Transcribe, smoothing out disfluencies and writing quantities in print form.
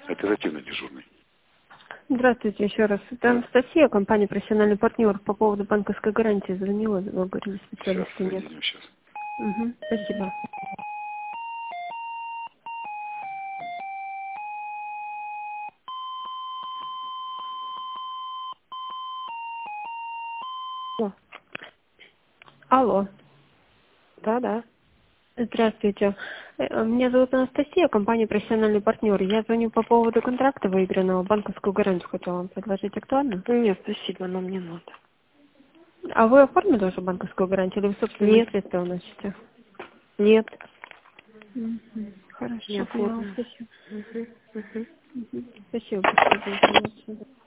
Оперативно дежурный. Здравствуйте еще раз. Это Анастасия, компания «Профессиональный партнер». По поводу банковской гарантии звонила, вы говорили, Сейчас, специалиста нет. соединим сейчас. Угу, спасибо. Алло. Алло. Да. Здравствуйте. Меня зовут Анастасия, компания «Профессиональный партнер». Я звоню по поводу контракта выигранного, банковскую гарантию хотела вам предложить. Актуально? Нет, спасибо, но мне надо. А вы оформили уже банковскую гарантию или вы собственные Нет, средства уносите? нет, не Хорошо, поняла. оформлено. Спасибо. Угу. Спасибо большое за информацию.